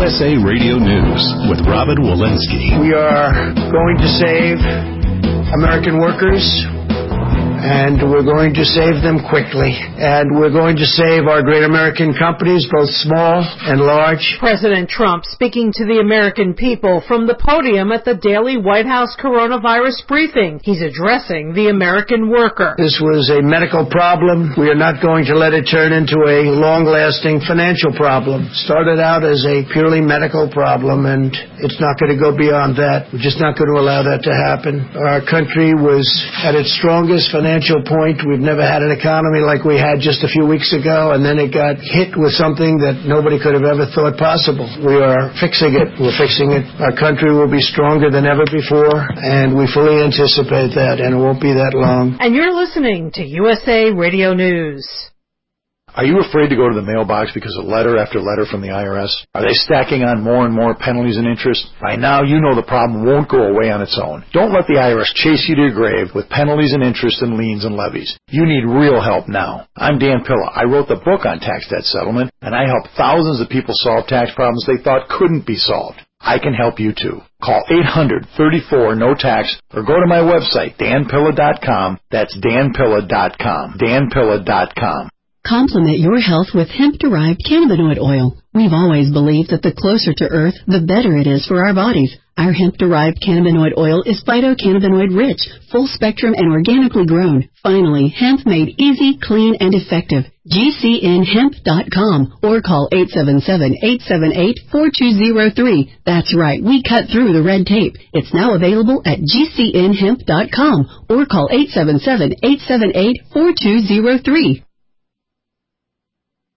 USA Radio News with Robin Walensky. We are going to save American workers, and we're going to save them quickly. And we're going to save our great American companies, both small and large. President Trump speaking to the American people from the podium at the daily White House coronavirus briefing. He's addressing the American worker. This was a medical problem. We are not going to let it turn into a long-lasting financial problem. Started out as a purely medical problem, and it's not going to go beyond that. We're just not going to allow that to happen. Our country was at its strongest financial point. We've never had an economy like we had just a few weeks ago, and then it got hit with something that nobody could have ever thought possible. We are fixing it. We're fixing it. Our country will be stronger than ever before, and we fully anticipate that, and it won't be that long. And you're listening to USA Radio News. Are you afraid to go to the mailbox because of letter after letter from the IRS? Are they stacking on more and more penalties and interest? By now, you know the problem won't go away on its own. Don't let the IRS chase you to your grave with penalties and interest and liens and levies. You need real help now. I'm Dan Pilla. I wrote the book on tax debt settlement, and I help thousands of people solve tax problems they thought couldn't be solved. I can help you too. Call 800-34-NO-TAX or go to my website, danpilla.com. That's danpilla.com. danpilla.com. Complement your health with hemp-derived cannabinoid oil. We've always believed that the closer to Earth, the better it is for our bodies. Our hemp-derived cannabinoid oil is phytocannabinoid-rich, full-spectrum, and organically grown. Finally, hemp made easy, clean, and effective. GCNhemp.com or call 877-878-4203. That's right, we cut through the red tape. It's now available at GCNhemp.com or call 877-878-4203.